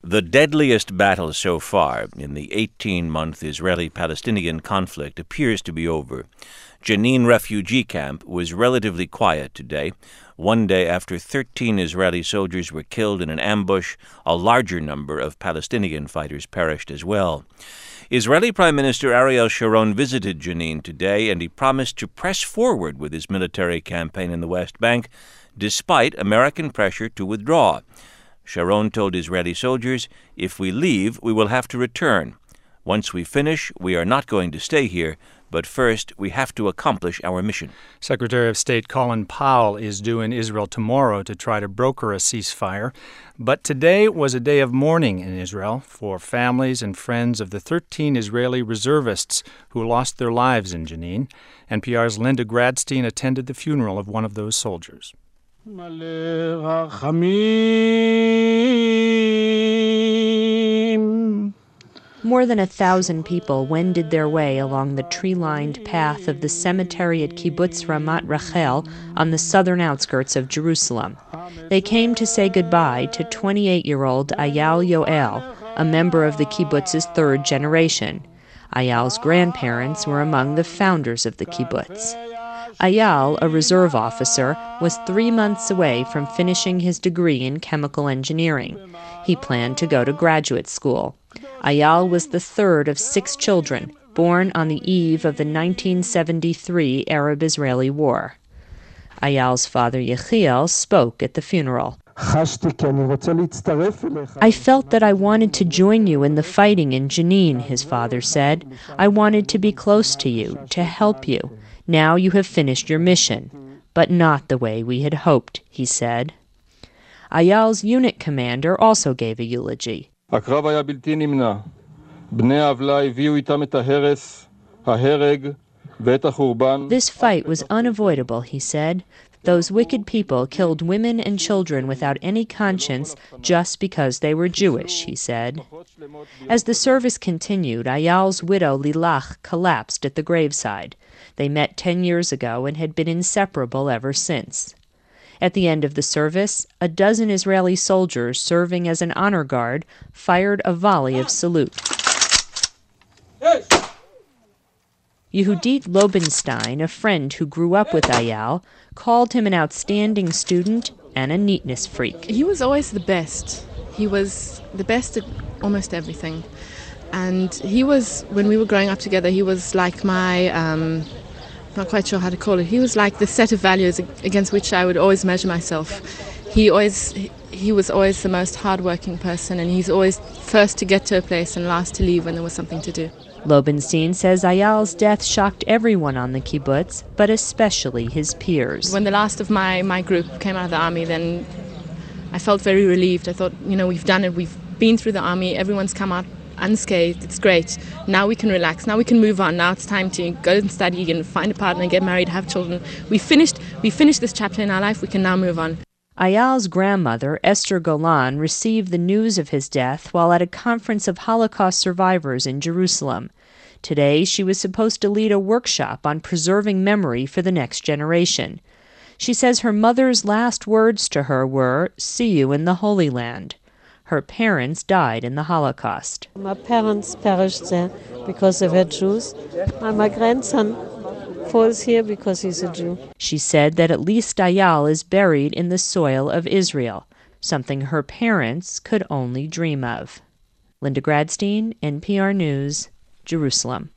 The deadliest battle so far in the 18-month Israeli-Palestinian conflict appears to be over. Jenin refugee camp was relatively quiet today. One day after 13 Israeli soldiers were killed in an ambush, a larger number of Palestinian fighters perished as well. Israeli Prime Minister Ariel Sharon visited Jenin today, and he promised to press forward with his military campaign in the West Bank, despite American pressure to withdraw. Sharon told Israeli soldiers, "If we leave, we will have to return. Once we finish, we are not going to stay here, but first we have to accomplish our mission." Secretary of State Colin Powell is due in Israel tomorrow to try to broker a ceasefire. But today was a day of mourning in Israel for families and friends of the 13 Israeli reservists who lost their lives in Jenin. NPR's Linda Gradstein attended the funeral of one of those soldiers. More than 1,000 people wended their way along the tree-lined path of the cemetery at Kibbutz Ramat Rachel on the southern outskirts of Jerusalem. They came to say goodbye to 28-year-old Ayal Yoel, a member of the kibbutz's third generation. Ayal's grandparents were among the founders of the kibbutz. Ayal, a reserve officer, was 3 months away from finishing his degree in chemical engineering. He planned to go to graduate school. Ayal was the third of 6 children, born on the eve of the 1973 Arab-Israeli War. Ayal's father, Yechiel, spoke at the funeral. "I felt that I wanted to join you in the fighting in Jenin," his father said. "I wanted to be close to you, to help you. Now you have finished your mission, but not the way we had hoped," he said. Ayal's unit commander also gave a eulogy. "This fight was unavoidable," he said. "Those wicked people killed women and children without any conscience just because they were Jewish," he said. As the service continued, Ayal's widow Lilach collapsed at the graveside. They met 10 years ago and had been inseparable ever since. At the end of the service, a dozen Israeli soldiers serving as an honor guard fired a volley of salute. Yehudit Lobenstein, a friend who grew up with Ayal, called him an outstanding student and a neatness freak. He was always the best. He was the best at almost everything. And he was, when we were growing up together, he was like my, not quite sure how to call it, he was like the set of values against which I would always measure myself. He was always the most hardworking person, and he's always first to get to a place and last to leave when there was something to do. Lobenstein says Ayal's death shocked everyone on the kibbutz, but especially his peers. When the last of my group came out of the army, then I felt very relieved. I thought, we've done it. We've been through the army. Everyone's come out unscathed. It's great. Now we can relax. Now we can move on. Now it's time to go and study and find a partner, get married, have children. We finished this chapter in our life. We can now move on. Ayal's grandmother, Esther Golan, received the news of his death while at a conference of Holocaust survivors in Jerusalem. Today, she was supposed to lead a workshop on preserving memory for the next generation. She says her mother's last words to her were, "See you in the Holy Land." Her parents died in the Holocaust. My parents perished there because they were Jews, and my grandson falls here because he's a Jew. She said that at least Ayal is buried in the soil of Israel, something her parents could only dream of. Linda Gradstein, NPR News, Jerusalem.